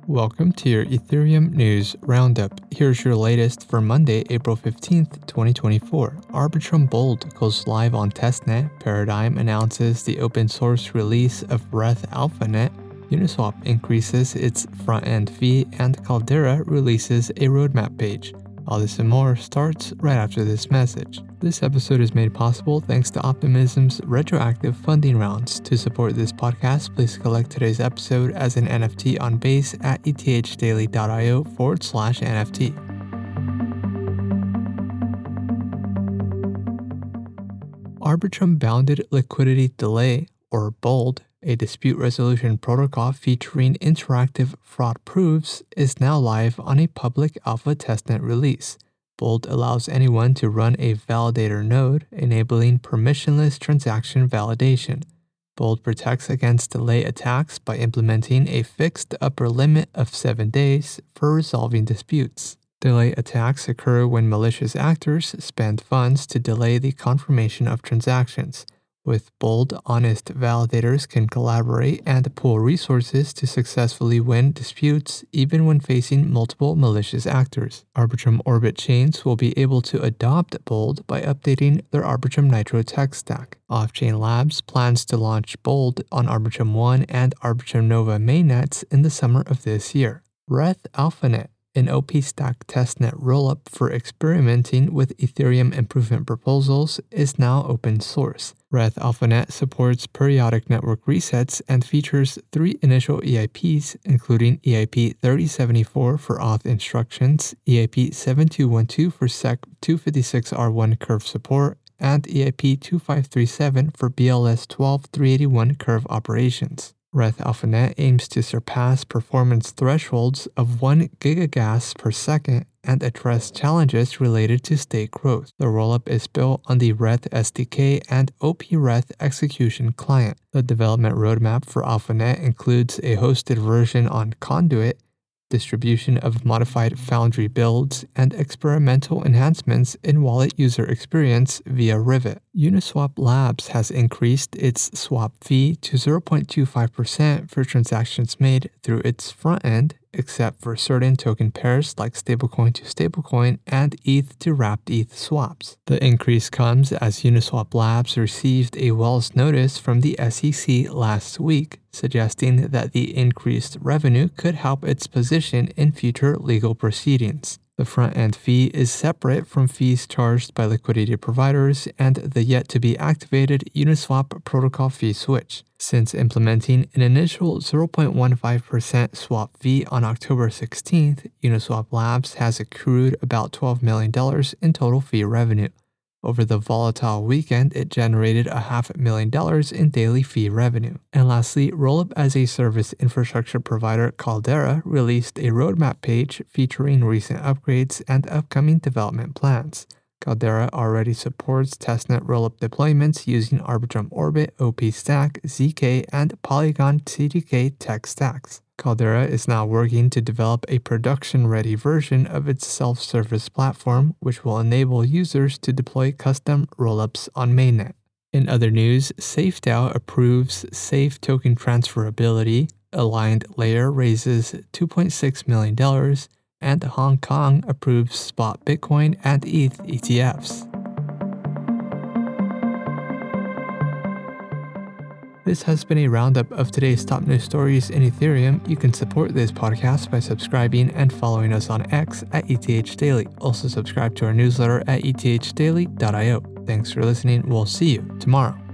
Welcome to your Ethereum News Roundup. Here's your latest for Monday, April 15th, 2024. Arbitrum Bold goes live on testnet. Paradigm announces the open source release of Reth AlphaNet. Uniswap increases its front-end fee, and Caldera releases a roadmap page. All this and more starts right after this message. This episode is made possible thanks to Optimism's retroactive funding rounds. To support this podcast, please collect today's episode as an NFT on Base at ethdaily.io/NFT. Arbitrum Bounded Liquidity Delay, or BOLD, a dispute resolution protocol featuring interactive fraud proofs, is now live on a public alpha testnet release. BOLD allows anyone to run a validator node, enabling permissionless transaction validation. BOLD protects against delay attacks by implementing a fixed upper limit of 7 days for resolving disputes. Delay attacks occur when malicious actors spend funds to delay the confirmation of transactions. With BOLD, honest validators can collaborate and pool resources to successfully win disputes, even when facing multiple malicious actors. Arbitrum Orbit chains will be able to adopt BOLD by updating their Arbitrum Nitro tech stack. Offchain Labs plans to launch BOLD on Arbitrum One and Arbitrum Nova mainnets in the summer of this year. Reth AlphaNet, an OP-Stack testnet rollup for experimenting with Ethereum improvement proposals, is now open source. Reth AlphaNet supports periodic network resets and features 3 initial EIPs, including EIP 3074 for auth instructions, EIP 7212 for SEC 256R1 curve support, and EIP 2537 for BLS 12381 curve operations. Reth AlphaNet aims to surpass performance thresholds of 1 gigagas per second and address challenges related to state growth. The rollup is built on the Reth SDK and OP-Reth execution client. The development roadmap for AlphaNet includes a hosted version on Conduit, distribution of modified Foundry builds, and experimental enhancements in wallet user experience via Rivet. Uniswap Labs has increased its swap fee to 0.25% for transactions made through its front end, except for certain token pairs like stablecoin to stablecoin and ETH to wrapped ETH swaps. The increase comes as Uniswap Labs received a Wells notice from the SEC last week, suggesting that the increased revenue could help its position in future legal proceedings. The front-end fee is separate from fees charged by liquidity providers and the yet-to-be-activated Uniswap protocol fee switch. Since implementing an initial 0.15% swap fee on October 16th, Uniswap Labs has accrued about $12 million in total fee revenue. Over the volatile weekend, it generated $500,000 in daily fee revenue. And lastly, Rollup as a service infrastructure provider Caldera released a roadmap page featuring recent upgrades and upcoming development plans. Caldera already supports testnet rollup deployments using Arbitrum Orbit, OP-Stack, ZK, and Polygon CDK tech stacks. Caldera is now working to develop a production-ready version of its self-service platform, which will enable users to deploy custom rollups on mainnet. In other news, SafeDAO approves safe token transferability, Aligned Layer raises $2.6 million, and Hong Kong approves spot Bitcoin and ETH ETFs. This has been a roundup of today's top news stories in Ethereum. You can support this podcast by subscribing and following us on X at ETH Daily. Also subscribe to our newsletter at ethdaily.io. Thanks for listening. We'll see you tomorrow.